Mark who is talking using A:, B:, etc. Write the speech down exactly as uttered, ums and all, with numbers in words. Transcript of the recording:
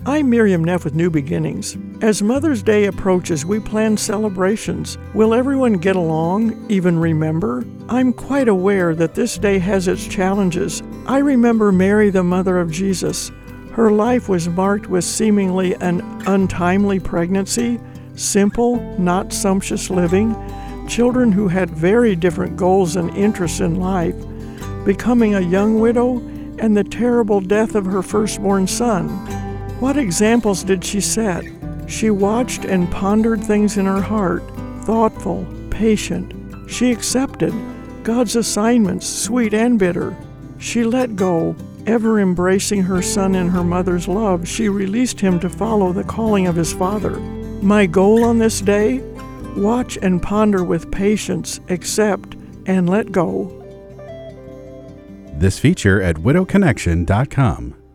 A: I'm Miriam Neff with New Beginnings. As Mother's Day approaches, we plan celebrations. Will everyone get along, even remember? I'm quite aware that this day has its challenges. I remember Mary, the mother of Jesus. Her life was marked with seemingly an untimely pregnancy, simple, not sumptuous living, children who had very different goals and interests in life, becoming a young widow, and the terrible death of her firstborn son. What examples did she set? She watched and pondered things in her heart, thoughtful, patient. She accepted God's assignments, sweet and bitter. She let go, ever embracing her son in her mother's love. She released him to follow the calling of his father. My goal on this day? Watch and ponder with patience, accept, and let go.
B: This feature at widow connection dot com.